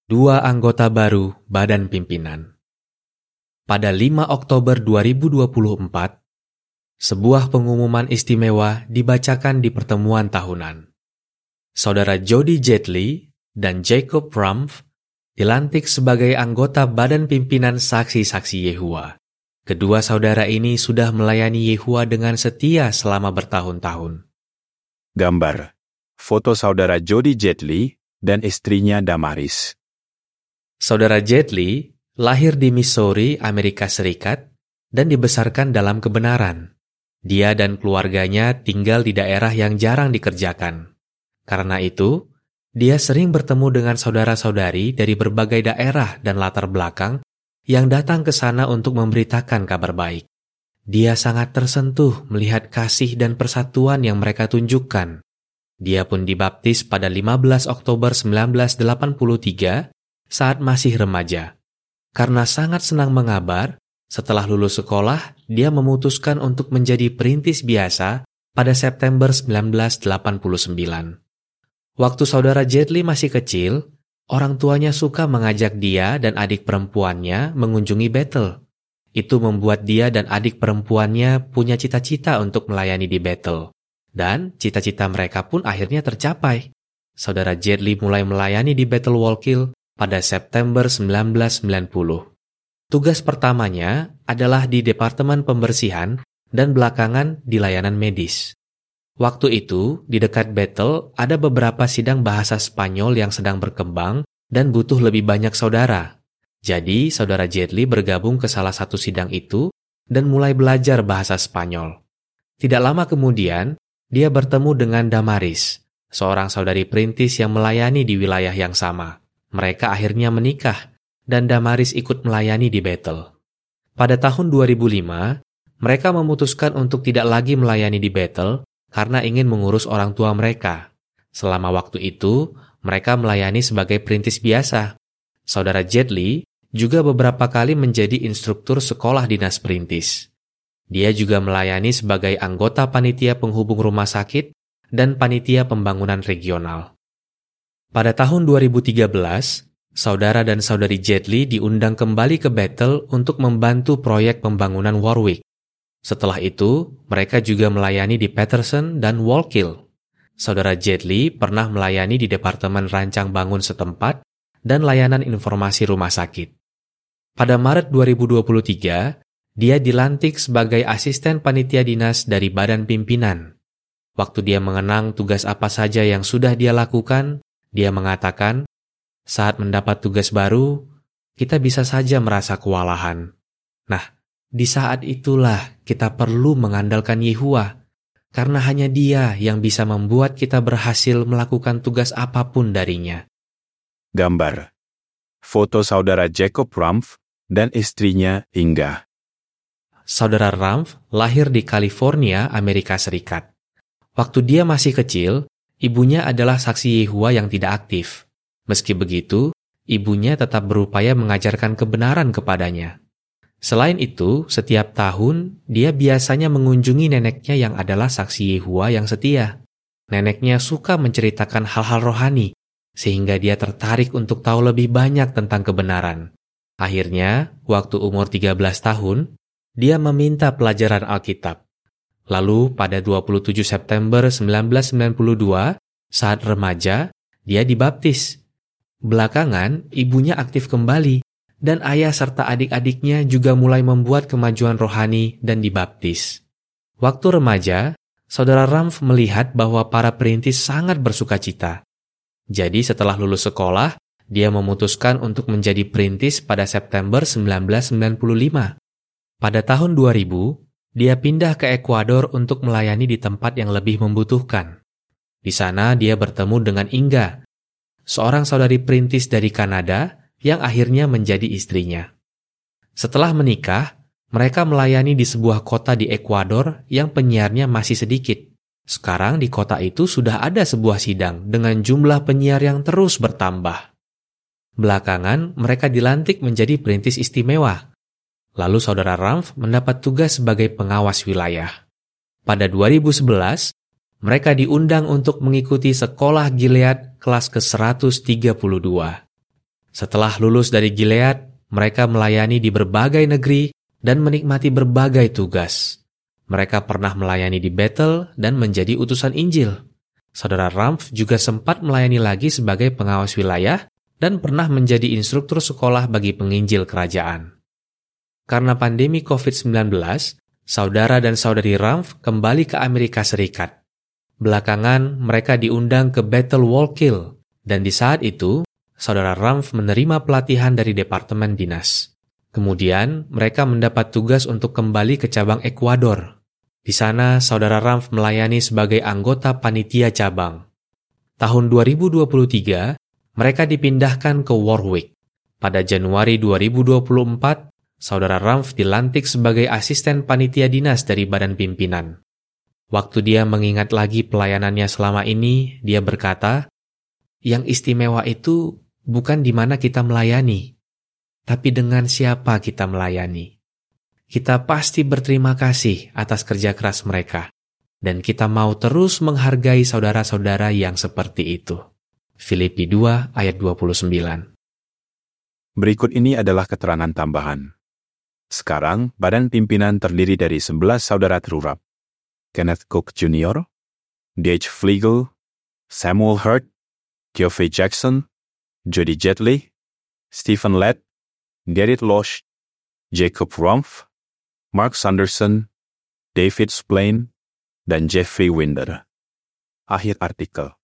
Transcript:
Dua anggota baru Badan Pimpinan. Pada 5 Oktober 2024, sebuah pengumuman istimewa dibacakan di pertemuan tahunan. Saudara Jody Jetly dan Jacob Rumpf dilantik sebagai anggota Badan Pimpinan Saksi-Saksi Yehuwa. Kedua saudara ini sudah melayani Yehuwa dengan setia selama bertahun-tahun. Gambar. Foto saudara Jody Jetly dan istrinya Damaris. Saudara Jetly lahir di Missouri, Amerika Serikat, dan dibesarkan dalam kebenaran. Dia dan keluarganya tinggal di daerah yang jarang dikerjakan. Karena itu, dia sering bertemu dengan saudara-saudari dari berbagai daerah dan latar belakang yang datang ke sana untuk memberitakan kabar baik. Dia sangat tersentuh melihat kasih dan persatuan yang mereka tunjukkan. Dia pun dibaptis pada 15 Oktober 1983 saat masih remaja. Karena sangat senang mengabar, setelah lulus sekolah, dia memutuskan untuk menjadi perintis biasa pada September 1989. Waktu saudara Jetly masih kecil, orang tuanya suka mengajak dia dan adik perempuannya mengunjungi Bethel. Itu membuat dia dan adik perempuannya punya cita-cita untuk melayani di Bethel. Dan cita-cita mereka pun akhirnya tercapai. Saudara Jetly mulai melayani di Bethel Wallkill pada September 1990. Tugas pertamanya adalah di Departemen Pembersihan dan belakangan di layanan medis. Waktu itu, di dekat Bethel ada beberapa sidang bahasa Spanyol yang sedang berkembang dan butuh lebih banyak saudara. Jadi, saudara Jetly bergabung ke salah satu sidang itu dan mulai belajar bahasa Spanyol. Tidak lama kemudian, dia bertemu dengan Damaris, seorang saudari perintis yang melayani di wilayah yang sama. Mereka akhirnya menikah, dan Damaris ikut melayani di Bethel. Pada tahun 2005, mereka memutuskan untuk tidak lagi melayani di Bethel karena ingin mengurus orang tua mereka. Selama waktu itu, mereka melayani sebagai perintis biasa. Saudara Jetly juga beberapa kali menjadi instruktur sekolah dinas perintis. Dia juga melayani sebagai anggota panitia penghubung rumah sakit dan panitia pembangunan regional. Pada tahun 2013, saudara dan saudari Jetly diundang kembali ke Bethel untuk membantu proyek pembangunan Warwick. Setelah itu, mereka juga melayani di Patterson dan Wallkill. Saudara Jetly pernah melayani di Departemen Rancang Bangun setempat dan layanan informasi rumah sakit. Pada Maret 2023, dia dilantik sebagai asisten panitia dinas dari Badan Pimpinan. Waktu dia mengenang tugas apa saja yang sudah dia lakukan, dia mengatakan, saat mendapat tugas baru, kita bisa saja merasa kewalahan. Nah, di saat itulah kita perlu mengandalkan Yehuwa, karena hanya Dia yang bisa membuat kita berhasil melakukan tugas apapun darinya. Gambar. Foto saudara Jacob Rumpf dan istrinya Inga. Saudara Rumpf lahir di California, Amerika Serikat. Waktu dia masih kecil, ibunya adalah saksi Yehuwa yang tidak aktif. Meski begitu, ibunya tetap berupaya mengajarkan kebenaran kepadanya. Selain itu, setiap tahun dia biasanya mengunjungi neneknya yang adalah saksi Yehuwa yang setia. Neneknya suka menceritakan hal-hal rohani, sehingga dia tertarik untuk tahu lebih banyak tentang kebenaran. Akhirnya, waktu umur 13 tahun, dia meminta pelajaran Alkitab. Lalu pada 27 September 1992, saat remaja, dia dibaptis. Belakangan, ibunya aktif kembali, dan ayah serta adik-adiknya juga mulai membuat kemajuan rohani dan dibaptis. Waktu remaja, saudara Rumpf melihat bahwa para perintis sangat bersukacita. Jadi setelah lulus sekolah, dia memutuskan untuk menjadi perintis pada September 1995. Pada tahun 2000, dia pindah ke Ekuador untuk melayani di tempat yang lebih membutuhkan. Di sana dia bertemu dengan Inga, seorang saudari perintis dari Kanada yang akhirnya menjadi istrinya. Setelah menikah, mereka melayani di sebuah kota di Ekuador yang penyiarnya masih sedikit. Sekarang di kota itu sudah ada sebuah sidang dengan jumlah penyiar yang terus bertambah. Belakangan, mereka dilantik menjadi perintis istimewa. Lalu saudara Rumpf mendapat tugas sebagai pengawas wilayah. Pada 2011, mereka diundang untuk mengikuti sekolah Gilead kelas ke-132. Setelah lulus dari Gilead, mereka melayani di berbagai negeri dan menikmati berbagai tugas. Mereka pernah melayani di Bethel dan menjadi utusan Injil. Saudara Ramf juga sempat melayani lagi sebagai pengawas wilayah dan pernah menjadi instruktur sekolah bagi penginjil kerajaan. Karena pandemi COVID-19, saudara dan saudari Ramf kembali ke Amerika Serikat. Belakangan, mereka diundang ke Bethel Wallkill, dan di saat itu, saudara Ramf menerima pelatihan dari Departemen Dinas. Kemudian, mereka mendapat tugas untuk kembali ke cabang Ekuador. Di sana, saudara Ramf melayani sebagai anggota panitia cabang. Tahun 2023, mereka dipindahkan ke Warwick. Pada Januari 2024, saudara Ramf dilantik sebagai asisten panitia dinas dari badan pimpinan. Waktu dia mengingat lagi pelayanannya selama ini, dia berkata, "Yang istimewa itu bukan di mana kita melayani, tapi dengan siapa kita melayani. Kita pasti berterima kasih atas kerja keras mereka, dan kita mau terus menghargai saudara-saudara yang seperti itu." Filipi 2 ayat 29. Berikut ini adalah keterangan tambahan. Sekarang, badan pimpinan terdiri dari 11 saudara terurap. Kenneth Cook Jr., D.H. Flegel, Samuel Hurt, Geoffrey Jackson, Jody Jetley, Stephen Lett, Gerrit Losch, Jacob Rumpf, Mark Sanderson, David Splain, dan Jeffrey Winder. Akhir artikel.